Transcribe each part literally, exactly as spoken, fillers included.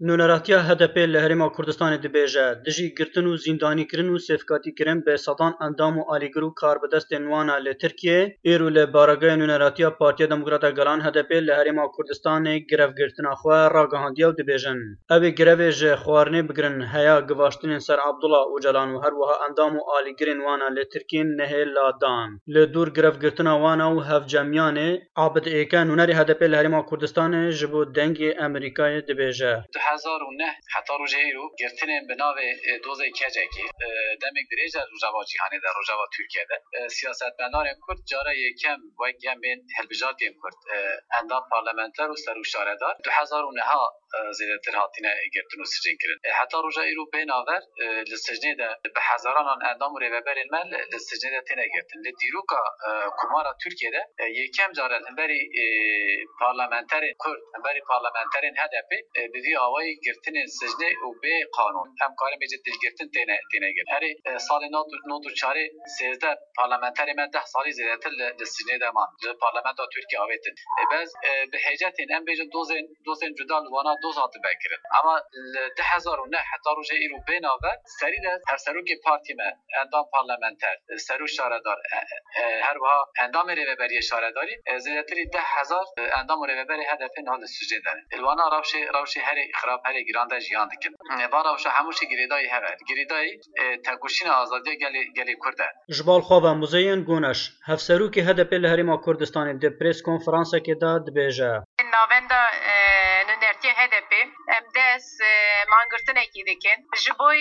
Nûneratiya H D P li Herêma Kurdistanê dibêje, dijî girtin û zîndanîkirin û sêfkatîkirin bi sedan endam û alîgir û karbidestên wan e li Tirkiyeyê, îro li Baragaya Nûneratiya Partiya Demokrata Gelan H D P li Herêma Kurdistanê girevgirtina xwe ragihandiye û dibêjin. Ev ê girevê ji xwarinê bigirin heya givaştinên ser Abdullah Öcalan û her wiha endam û alîgirên wan e li Tirkiyeyê nehê ladan. Li dûr girevgirtina wan û hevcemiyanê, Abid Êke nûnerê H D P li Herêma Kurdistanê ji bo dengê Amerîkayê dibêje. دو هزار و نه حتی روژه ایرو گرتنین به ناو دوزه کجکی دمک دریجه روژاوا جیهانی در روژاوا ترکیه ده سیاستمداران کرد جاره یکم و یکم بین هلبجاتیم کرد اندام پارلمانتر و سروشاره دار دو هزار و نه ها زیادتر هاتینه گرتن و سجن کرد حتی روژه ایرو بین آور لسجنه ده به هزاران اندام و ریوبر المال لسجنه ده تینه گرتن لدیروکا کمارا ترکیه ده یکم جاره بری پارلمانتر کرد بری پارلمانتر هدفی بدی آوای گرتن سجنه و به قانون هم کاری میجد گرتن تینه تینه گرت هر سال نو نو دو چاره سیزده پارلمانتر من ده سالی زیادتر لسجنه ده مان پارلمان تا ترکیه آویتن باز به حاجتین ام بیجن دوزن دوزن جدا لوانا دوز هات بکرن اما ده هزار و نه حتی روزه ایرو بین آور سری ده هر سروک پارتی من اندام پارلمانتر سرو شاردار هر وها اندام ریوبری شارداری زیادتری ده هزار اندام ریوبری هدف نال سجنه داره الوانا روش روش هر خراب هر گرانده جیان دکن بارا روش هموش گریدای هر گریدای تگوشین آزادی گلی گلی کرده جبال خواب مزین گونش هفسروکی H D P li Herêma Kurdistanê di prês konferansekê de dibêje. Navenda nûnertiya H D P em dest mangirtinekî dikin ji bo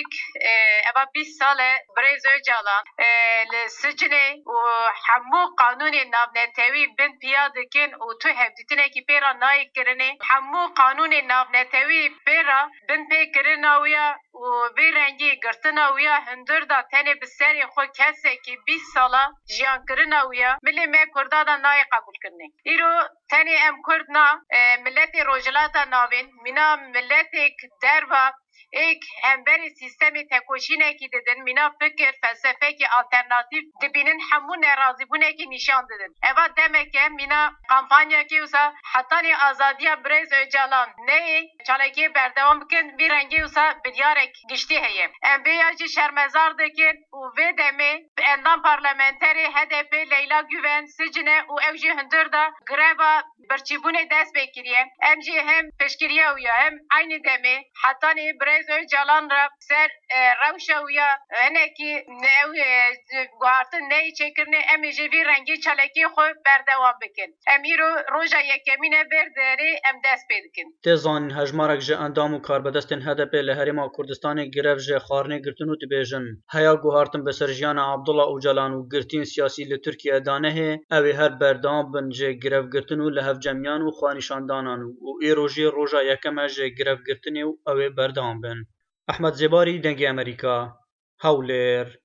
eva bîst sal e Birêz Öcalan li sicnê û hemû qanûnên navnetewî bin piya dikin û tu hevdîtinekî pêra nayê kirinê hemû qanûnên navnetewî pêra bin pêkirina wî ya û vê rengî girtina wî ya hundir da tenê bi serê xwe kesekî bîst sala jiyankirina wî ya milê me Kurda da nayê qebûlkirinê. Îro tenê em Kurd na milletê rojhilata navên mîna milletêk derva ek hemberî sîstemê tekoşînekî didin mîna fikir felsefekî alternatîv dibînin hemû nerazîbûnekî nîşan didin. Eva demek e mîna kampanyakê wisa hetanê azadiya Birêz Öcalan neyê çalekiyê berdewam bikin vî rengî wisa biryarek giştî heye. Em bêya jî şermezar dikin û vê demê endam parlamenterê H D P Leyla Güven sicne û ew jî hundir da greva birçîbûnê dest pê kiriye. Em jî hem piştgiriya wî ya hem aynı demê hetanê Birêz Öcalan ra ser rewşa wî ya hinekî ew guhartin neyê çêkirine em ê ji vî rengî çalekiyê xwe berdewam bikin. Em îro roja yekemîn e vêr derê em dest pê dikin. Tê zanîn hejmarek ji endam û karbidestên H D P li Herêma Kurdistanê girev ji xwarinê girtin û dibêjin. Heya guhartin bi ser jiyana Abdullah Öcalan û girtiyên siyasî li Tirkiyeyê da nehê ew ê her berdewam bin ji girevgirtin û li hevcemiyan û xwenîşandanan û îro jî roja yekem e ji girevgirtinê û ew ê berdewam bin. Ehmed Zêbarî, Dengê Amerîka, Hewlêr.